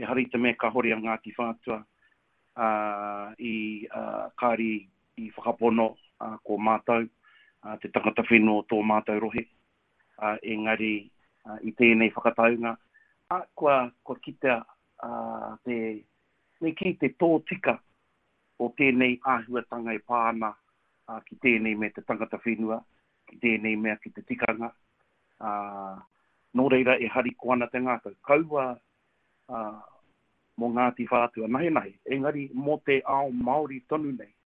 harita me ka hori a Ngāti Whātua i kāri i whakapono ko mātou, te tangata whenua tō mātou rohe. Engari i tēnei whakataunga, kua kitea me ki te tō tika o tēnei āhuatanga e pāna ki tēnei me te tangata whenua, ki tēnei mea ki te tikanga. Nō reira e hari ko ana te ngātou. Kaua mō Ngāti Whātua nahe nahe, engari mō te ao Māori tonu nei.